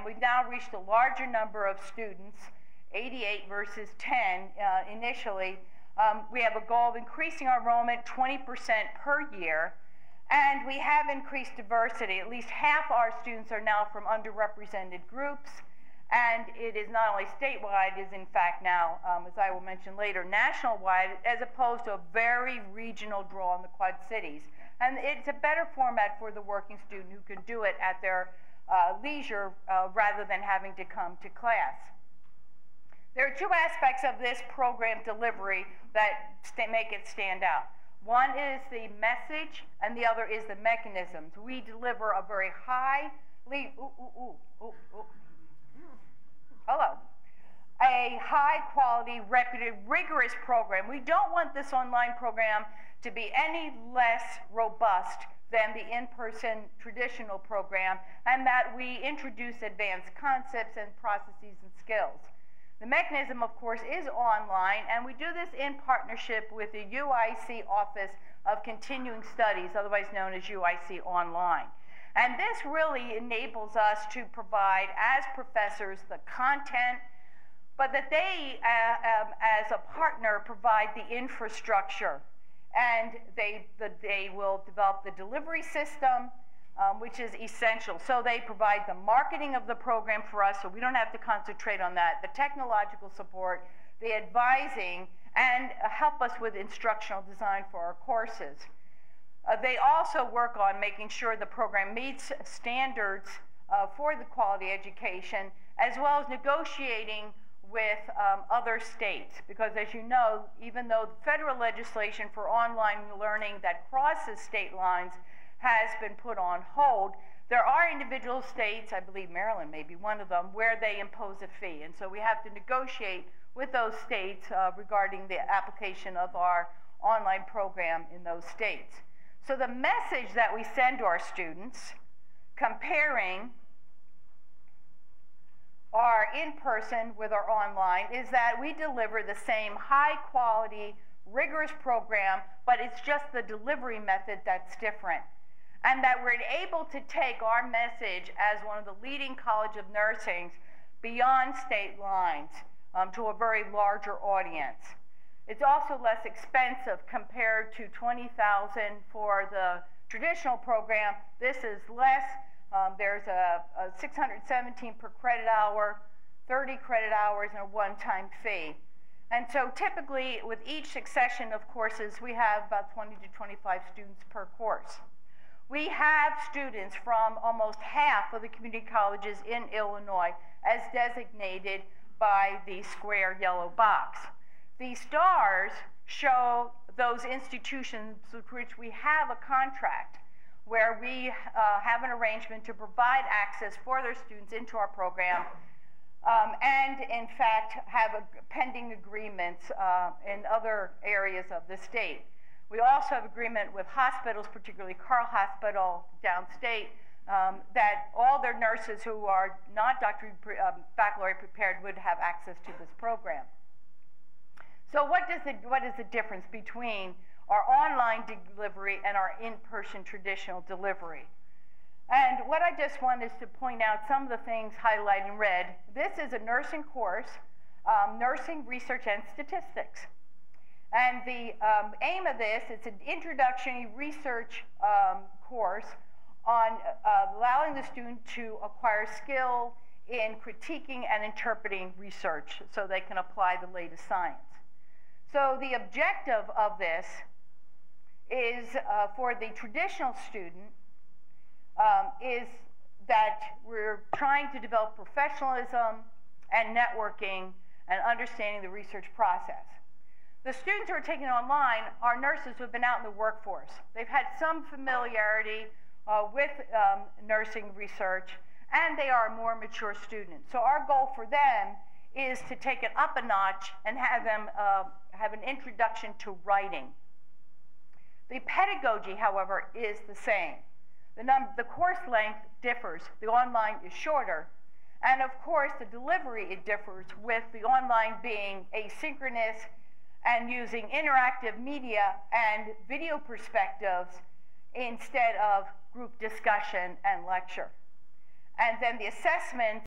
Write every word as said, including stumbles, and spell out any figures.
we've now reached a larger number of students, eighty-eight versus ten uh, initially. Um, we have a goal of increasing our enrollment twenty percent per year, and we have increased diversity. At least half our students are now from underrepresented groups, and it is not only statewide, it is in fact now, um, as I will mention later, national-wide, as opposed to a very regional draw in the Quad Cities. And it's a better format for the working student who can do it at their uh, leisure uh, rather than having to come to class. There are two aspects of this program delivery that make it stand out. One is the message, and the other is the mechanisms. We deliver a very highly, ooh, ooh, ooh, ooh, ooh. Hello, a high-quality, reputed, rigorous program. We don't want this online program to be any less robust than the in-person traditional program, and that we introduce advanced concepts and processes and skills. The mechanism, of course, is online, and we do this in partnership with the U I C Office of Continuing Studies, otherwise known as U I C Online. And this really enables us to provide, as professors, the content, but that they, uh, um, as a partner, provide the infrastructure. And they, the, they will develop the delivery system, um, which is essential. So they provide the marketing of the program for us, so we don't have to concentrate on that, the technological support, the advising, and uh, help us with instructional design for our courses. Uh, they also work on making sure the program meets standards uh, for the quality education, as well as negotiating with um, other states. Because as you know, even though the federal legislation for online learning that crosses state lines has been put on hold, there are individual states, I believe Maryland may be one of them, where they impose a fee. And so we have to negotiate with those states uh, regarding the application of our online program in those states. So the message that we send to our students, comparing our in-person with our online, is that we deliver the same high-quality, rigorous program, but it's just the delivery method that's different. And that we're able to take our message as one of the leading college of nursing beyond state lines um, to a very larger audience. It's also less expensive compared to twenty thousand dollars for the traditional program. This is less. Um, there's a, a six hundred seventeen per credit hour, thirty credit hours, and a one-time fee. And so typically, with each succession of courses, we have about twenty to twenty-five students per course. We have students from almost half of the community colleges in Illinois as designated by the square yellow box. The stars show those institutions with which we have a contract, where we uh, have an arrangement to provide access for their students into our program, um, and in fact have a pending agreements uh, in other areas of the state. We also have agreement with hospitals, particularly Carle Hospital downstate, um, that all their nurses who are not doctorate um, baccalaureate prepared would have access to this program. So what, does the, what is the difference between our online delivery and our in-person traditional delivery? And what I just want is to point out some of the things highlighted in red. This is a nursing course, um, Nursing Research and Statistics. And the um, aim of this, it's an introductory research um, course on uh, allowing the student to acquire skill in critiquing and interpreting research so they can apply the latest science. So the objective of this is uh, for the traditional student um, is that we're trying to develop professionalism and networking and understanding the research process. The students who are taking it online are nurses who have been out in the workforce. They've had some familiarity uh, with um, nursing research, and they are more mature students. So our goal for them is to take it up a notch and have them uh, have an introduction to writing. The pedagogy, however, is the same. The, num the course length differs. The online is shorter. And of course, the delivery, it differs, with the online being asynchronous and using interactive media and video perspectives instead of group discussion and lecture. And then the assessment